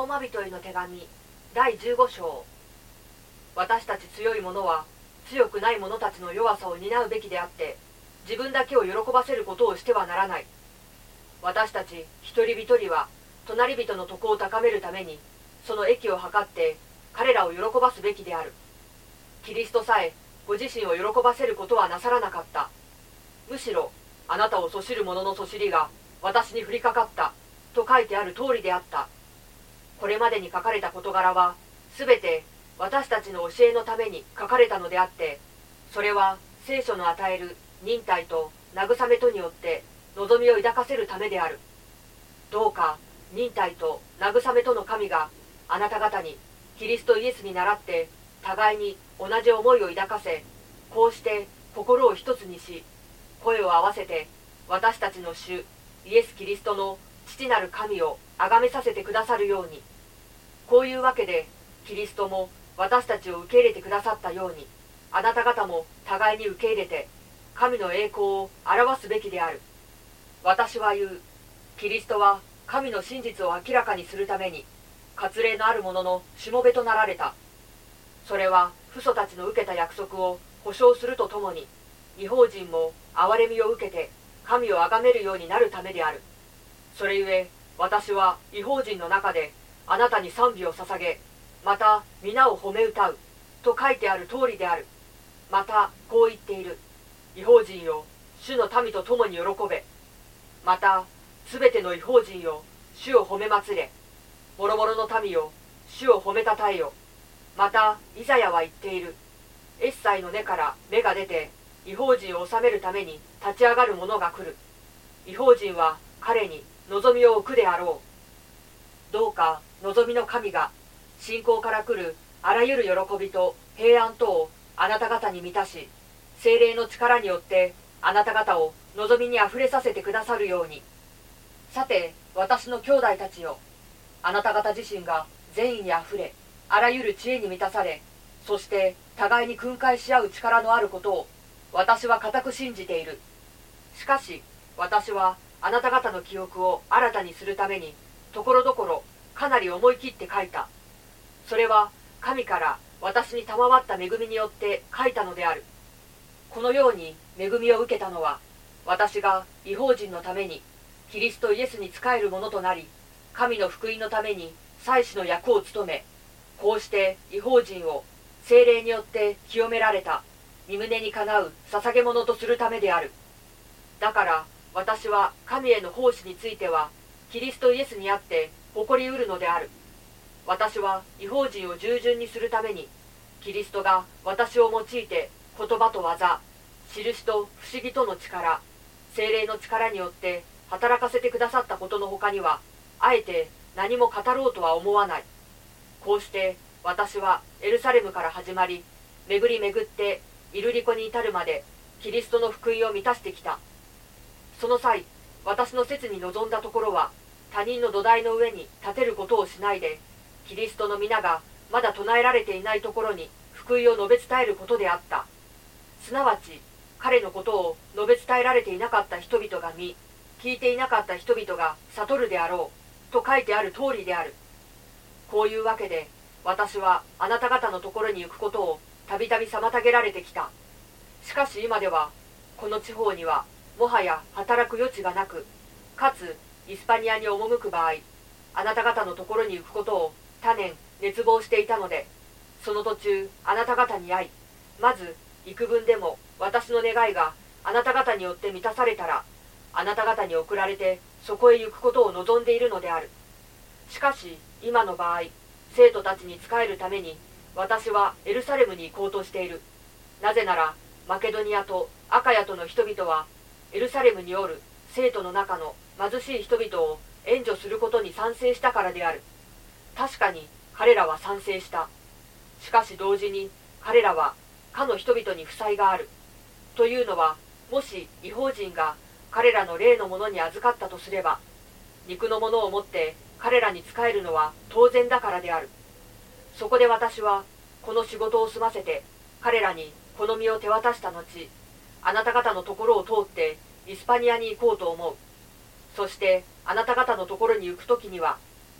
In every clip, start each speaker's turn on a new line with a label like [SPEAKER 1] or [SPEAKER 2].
[SPEAKER 1] ローマ人への手紙第15章。私たち強い者は強くない者たちの弱さを担うべきであって、自分だけを喜ばせることをしてはならない。私たち一人一人は隣人の徳を高めるためにその益を図って彼らを喜ばすべきである。キリストさえご自身を喜ばせることはなさらなかった。むしろあなたをそしる者のそしりが私に降りかかったと書いてある通りであった。これまでに書かれた事柄はすべて私たちの教えのために書かれたのであって、それは聖書の与える忍耐と慰めとによって望みを抱かせるためである。どうか忍耐と慰めとの神があなた方にキリストイエスに倣って互いに同じ思いを抱かせ、こうして心を一つにし、声を合わせて私たちの主イエス・キリストの父なる神を崇めさせてくださるように。こういうわけでキリストも私たちを受け入れてくださったように、あなた方も互いに受け入れて神の栄光を表すべきである。私は言う。キリストは神の真実を明らかにするために割礼のある者のしもべとなられた。それは父祖たちの受けた約束を保証するとともに、異邦人も憐れみを受けて神を崇めるようになるためである。それゆえ私は異邦人の中であなたに賛美を捧げ、また皆を褒め歌うと書いてある通りである。またこう言っている。異邦人よ、主の民と共に喜べ。またすべての異邦人よ、主を褒め祭れ。もろもろの民よ、主を褒めたたえよ。またイザヤは言っている。エッサイの根から芽が出て異邦人を治めるために立ち上がる者が来る。異邦人は彼に望みを置くであろう。どうか望みの神が信仰から来るあらゆる喜びと平安とをあなた方に満たし、聖霊の力によってあなた方を望みにあふれさせてくださるように。さて私の兄弟たちよ、あなた方自身が善意にあふれ、あらゆる知恵に満たされ、そして互いに訓戒し合う力のあることを私は固く信じている。しかし私はあなた方の記憶を新たにするためにところどころかなり思い切って書いた。それは神から私に賜った恵みによって書いたのである。このように恵みを受けたのは、私が異邦人のためにキリストイエスに仕えるものとなり、神の福音のために祭司の役を務め、こうして異邦人を聖霊によって清められた身旨にかなう捧げ物とするためである。だから私は神への奉仕についてはキリストイエスにあって誇りうるのである。私は異邦人を従順にするためにキリストが私を用いて言葉と技、印と不思議との力、聖霊の力によって働かせてくださったことのほかにはあえて何も語ろうとは思わない。こうして私はエルサレムから始まり、巡り巡ってイルリコに至るまでキリストの福音を満たしてきた。その際、私の切に望んだところは、他人の土台の上に立てることをしないで、キリストの皆がまだ唱えられていないところに福音を述べ伝えることであった。すなわち彼のことを述べ伝えられていなかった人々が見、聞いていなかった人々が悟るであろうと書いてある通りである。こういうわけで私はあなた方のところに行くことをたびたび妨げられてきた。しかし今ではこの地方にはもはや働く余地がなく、かつイスパニアに赴く場合、あなた方のところに行くことを多年熱望していたので、その途中あなた方に会い、まず幾分でも私の願いがあなた方によって満たされたら、あなた方に送られてそこへ行くことを望んでいるのである。しかし今の場合、生徒たちに仕えるために私はエルサレムに行こうとしている。なぜならマケドニアとアカヤとの人々はエルサレムにおる生徒の中の貧しい人々を援助することに賛成したからである。確かに彼らは賛成した。しかし同時に彼らはかの人々に負債がある。というのは、もし異邦人が彼らの霊のものに預かったとすれば、肉のものを持って彼らに仕えるのは当然だからである。そこで私はこの仕事を済ませて彼らにこの身を手渡した後、あなた方のところを通ってイスパニアに行こうと思う。そしてあなた方のところに行くときには、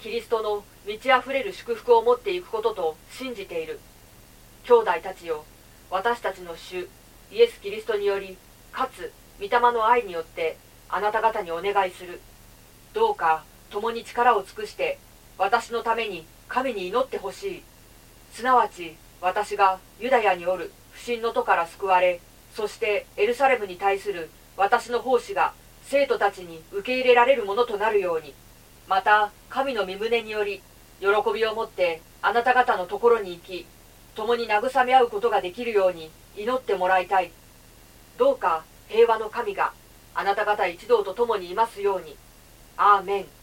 [SPEAKER 1] キリストの満ち溢れる祝福を持っていくことと信じている。兄弟たちよ、私たちの主イエス・キリストにより、かつ御霊の愛によってあなた方にお願いする。どうか共に力を尽くして私のために神に祈ってほしい。すなわち私がユダヤにおる不信の戸から救われ、そしてエルサレムに対する私の奉仕が生徒たちに受け入れられるものとなるように、また神の御胸により喜びを持ってあなた方のところに行き、共に慰め合うことができるように祈ってもらいたい。どうか平和の神があなた方一同と共にいますように。アーメン。